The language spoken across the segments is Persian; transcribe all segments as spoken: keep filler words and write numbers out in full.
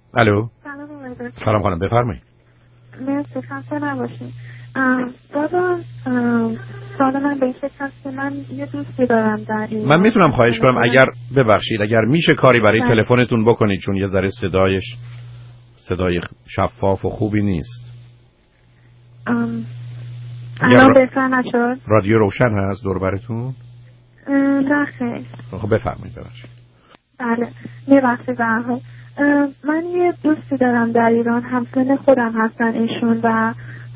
الو. سلام علیکم. سلام خانم، بفرمایید. مرسی، خسته نباشید. بابا سوال من به این فکر هست که من یه دوستی دارم در این. من میتونم خواهش کنم اگر ببخشید اگر میشه کاری برای بله. تلفنتون بکنید، چون یه ذره صدایش صدای شفاف و خوبی نیست. الان بهتر نشد؟ رادیو روشن هست دور براتون؟ نه خیر. خب بفرمایید. ببخشید. بله میبخشید. به هر حال من یه دوستی دارم در ایران، همسن خودم هستن ایشون و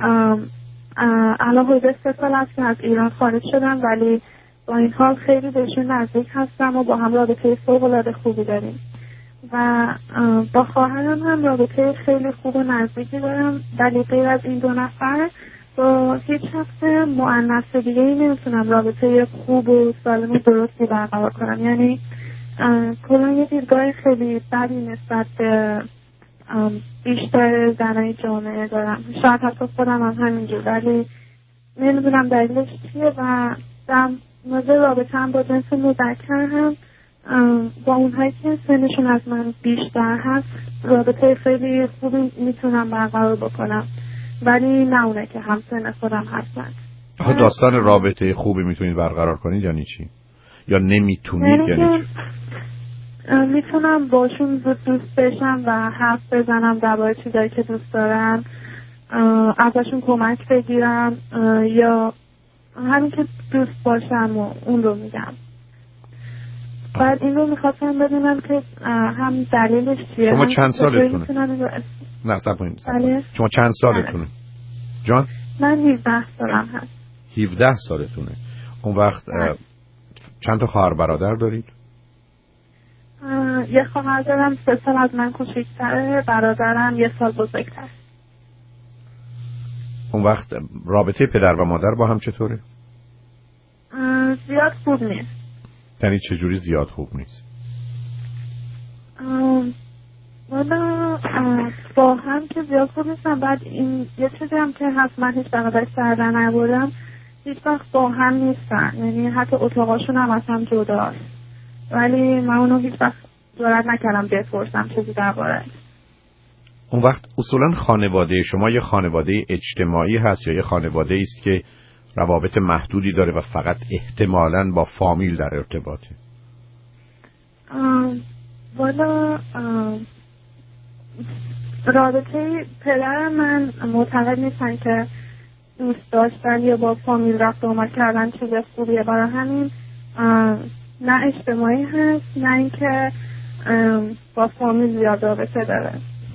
الان حدود سه سال است که از ایران خارج شدم، ولی با این حال خیلی بهشون نزدیک هستم و با هم رابطه فوق‌العاده خوبی داریم و با خواهرم هم رابطه خیلی خوب و نزدیکی دارم، ولی غیر از این دو نفر با هیچ شخص مؤنث دیگه ای نمیتونم رابطه خوب و سالم و درستی برقرار کنم. یعنی کلا یه دیدگاه خیلی بدی نسبت به بیشتر زنای جامعه دارم، شاید حتی خودم هم همینجور، ولی نمیدونم دلیلش چیه و در مورد رابطه هم با جنس مذکر هم با اونهایی که سنشون از من بیشتر هست رابطه خیلی خوبی میتونم برقرار بکنم، ولی نه اونه که هم سن خودم هستن. آخه داستان رابطه خوبی میتونید برقرار کنید یعنی چی؟ یا نمیتونید یعنی چی؟ میتونم باشون زود دوست بشم و حرف بزنم درباره چیزایی که دوست دارن، ازشون کمک بگیرم یا همین که دوست باشم و اون رو میگم. بعد این رو میخواستم بدونم که هم دلیلش چیه. شما چند سالتونه؟ رو... نه سب کنید بله؟ شما چند سالتونه؟ جان؟ من هفده سالم هست. هفده سالتونه. اون وقت بله. چند تا خواهر برادر دارید؟ یه خواهر دارم سه سال از من کوچیک‌تره، برادرم یه سال بزرگتر. اون وقت رابطه پدر و مادر با هم چطوره؟ زیاد خوب نیست. یعنی چجوری زیاد خوب نیست؟ والا با هم که زیاد خوب نیستم. بعد این یه چیزی هم که هست، من هیچ بقدر سردن نبودم، هیچ وقت با هم نیستن، یعنی حتی اتاقاشون هم از هم جداست، ولی من اونو هیچ وقت جرئت نکردم بپرسم چیزی درباره‌اش. اون وقت اصولا خانواده شما یه خانواده اجتماعی هست یا یه خانواده است که روابط محدودی داره و فقط احتمالاً با فامیل در ارتباطه؟ والا رابطه پدر من معتقد نیستن که دوست داشتن یا با فامیل رفت و آمد کردن چیز خوبیه، برای همین نه اجتماعی هست نه اینکه با فامیل زیاد رابطه داره.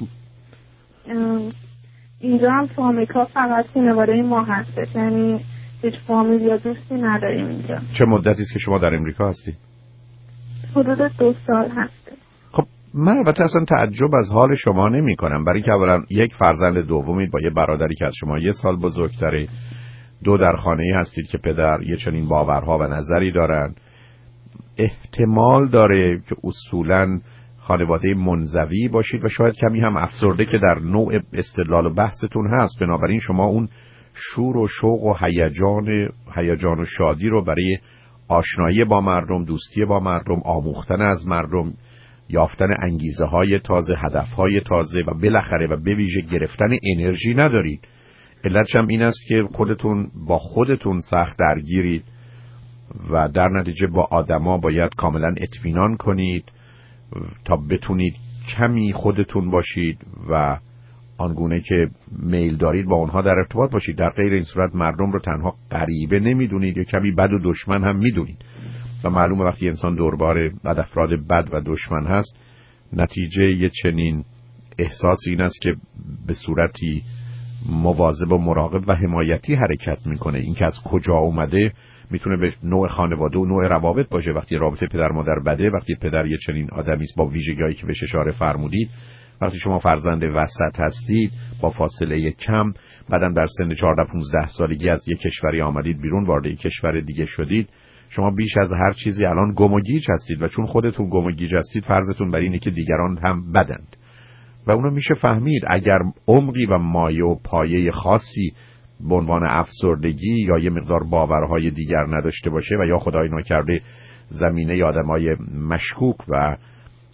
اینجا هم تو آمریکا فقط خانواده ما هستش، یعنی هیچ فامیل یا دوستی نداریم اینجا. چه مدتی است که شما در امریکا هستی؟ حدود دو سال هست. خب من البته اصلا تعجب از حال شما نمی کنم، برای که اولا یک فرزند دومید با یه برادری که از شما یه سال بزرگتره، دو در خانه‌ای هستید که پدر یه چنین باورها و نظری دارن، احتمال داره که اصولاً خانواده منزوی باشید و شاید کمی هم افسرده که در نوع استدلال و بحثتون هست. بنابراین شما اون شور و شوق و هیجان هیجان و شادی رو برای آشنایی با مردم، دوستی با مردم، آموختن از مردم، یافتن انگیزه های تازه، هدف های تازه و بالاخره و به ویژه گرفتن انرژی ندارید. علتش هم این است که خودتون با خودتون سخت درگیرید و در نتیجه با آدما باید کاملا اطمینان کنید تا بتونید کمی خودتون باشید و آنگونه که میل دارید با اونها در ارتباط باشید. در غیر این صورت مردم رو تنها غریبه نمیدونید یا کمی بد و دشمن هم میدونید و معلومه وقتی انسان دوربار بد افراد بد و دشمن هست نتیجه یه چنین احساسی این است که به صورتی مواظب و مراقب و حمایتی حرکت میکنه. این که از کجا اومده میتونه به نوع خانواده و نوع روابط باشه. وقتی رابطه پدر مادر بده، وقتی پدر یه چنین آدمی است با ویژگی‌هایی که بهش اشاره فرمودید، وقتی شما فرزند وسط هستید با فاصله کم، بعدم در سن چهارده پانزده سالگی از یک کشوری آمدید بیرون، وارد یک کشور دیگه شدید، شما بیش از هر چیزی الان گم و گیج هستید و چون خودتون گم و گیج هستید فرضتون بر اینه که دیگران هم بدند و اونو میشه فهمید. اگر عمقی و مایه و پایه خاصی به عنوان افسردگی یا یه مقدار باورهای دیگر نداشته باشه و یا خدای نکرده زمینه آدمای مشکوک و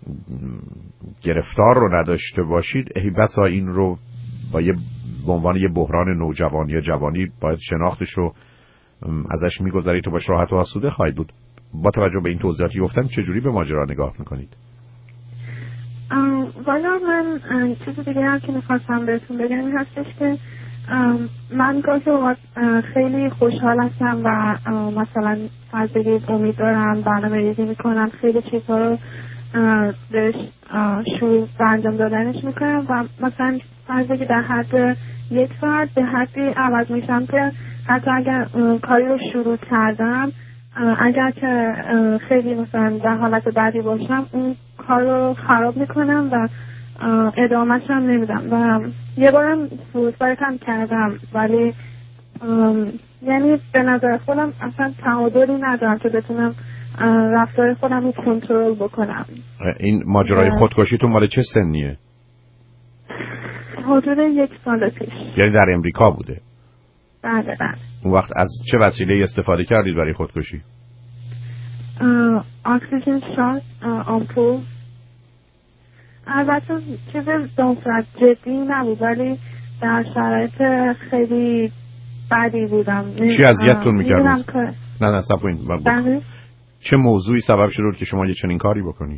گرفتار رو نداشته باشید، ای بسا این رو با یه به عنوان یه بحران نوجوانی یا جوانی باید شناختش رو ازش میگذارید تو باش راحت و آسوده خواهید بود. با توجه به این توضیحاتی گفتم چجوری به ماجرا نگاه میکنید؟ والا من چیز دیگه هم که میخواستم بهتون بگم این هستش که من گاهی اوقات خیلی خوشحال هستم و مثلا فضایی امید دارم، برنامه ریزی میکنم، خیلی چیزها رو بهش شروع و انجام دادنش میکنم و مثلا فضایی در حد یک ساعت به حدی عوض میشم که حتی اگر کاری رو شروع کردم، اگر که خیلی مثلا در حالت بعدی باشم اون کار رو خراب میکنم و ادامهش هم نمیدم و یه بارم سوساید هم کردم، ولی یعنی به نظر خودم اصلا تعادلی ندارم که بتونم رفتار خودم رو کنترل بکنم. این ماجرای خودکشیتون مال چه سنیه؟ حدود یک سال پیش. یعنی در امریکا بوده؟ بله بله. اون وقت از چه وسیله استفاده کردید برای خودکشی؟ اکسیژن شات، آمپول. البته چیز دانفرد جدی نبود ولی در شرایط خیلی بدی بودم. چی اذیتتون میکرد؟ که... نه نه صبرین. بله. چه موضوعی سبب شد که شما یه چنین کاری بکنید؟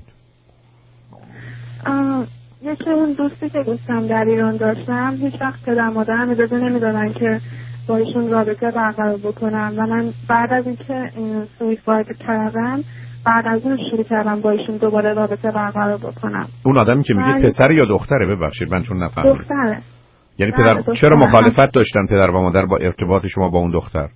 یکی اون دوستی که گفتم در ایران داشتم هیچ وقت پدر مادرم اجازه نمیدادن که با ایشون رابطه برقرار بکنم و من بعد از اینکه سویساید کردم بعد از اون شروع کردم با ایشون دوباره رابطه برقرار بکنم. اون آدمی که میگه پسر یا دختره؟ ببخشید من چون نفهمیدم. دختره. یعنی پدر دختره. چرا مخالفت داشتن پدر و مادر با ارتباط شما با اون دختر؟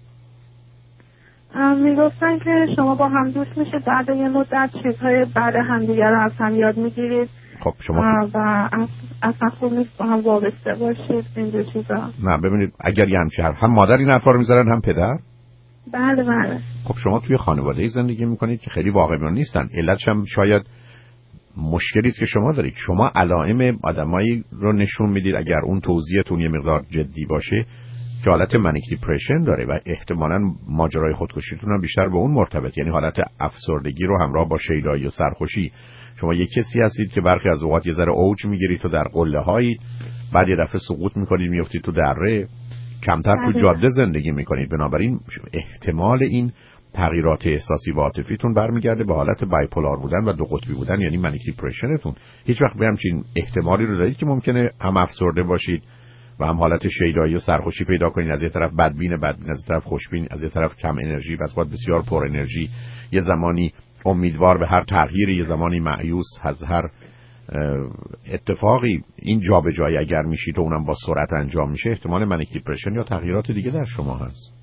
میگفتن که شما با هم دوست میشید، بعد یه مدت چیزهای بعد همدیگه رو از هم یاد میگیرید. خب شما و اصلا خوب نیست با هم وابسته باشید این دو چیزا. نه ببینید اگر یه همچین حرف هم مادر این حرفا رو میذارن هم پدر. بله بله. خب شما توی خانواده‌ای زندگی میکنید که خیلی واقع‌بین نیستن. علتش هم شاید مشکلی است که شما دارید. شما علائم آدمایی رو نشون میدید اگر اون توضیحتون یه مقدار جدی باشه که حالت منیک دیپرشن داره و احتمالاً ماجرای خودکشیتون هم بیشتر به اون مرتبط، یعنی حالت افسردگی رو همراه با شیدایی و سرخوشی. شما یک کسی هستید که برخی از اوقات یه ذره اوج میگیرید تو در قله‌هایی، بعد یه دفعه سقوط میکنید میافتید تو دره، کمتر تو جاده زندگی میکنید. بنابراین احتمال این تغییرات احساسی و عاطفیتون برمیگرده به حالت بایپولار بودن و دو قطبی بودن، یعنی منیک دیپرشنتون. هیچ وقت به همچین احتمالی رو دارید که ممکنه هم افسرده باشید و هم حالت شیدایی و سرخوشی پیدا کنید، از یه طرف بدبین بدبین از یه طرف خوشبین، از یه طرف کم انرژی و از بعد بسیار پر انرژی، یه زمانی امیدوار به هر تغییری، یه زمانی مایوس از هر اتفاقی. این جابجایی اگر میشید و اونم با سرعت انجام میشه، احتمال منیک دیپرشن یا تغییرات دیگه در شما هست.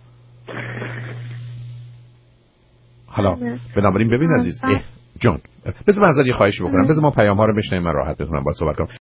حالا بنابراین ببین عزیز، جان بذار من ازت یه خواهشی بکنم، بذار ما پیام ها رو بشنویم، من راحت بتونم با صحبت کنم.